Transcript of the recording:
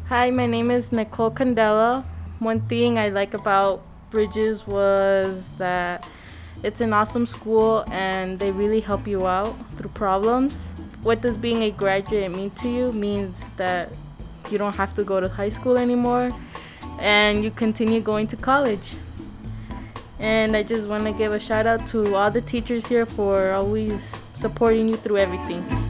Hi, my name is Nicole Candela. One thing I like about Bridges was that it's an awesome school and they really help you out through problems. What does being a graduate mean to you? Means that you don't have to go to high school anymore and you continue going to college. And I just want to give a shout out to all the teachers here for always supporting you through everything.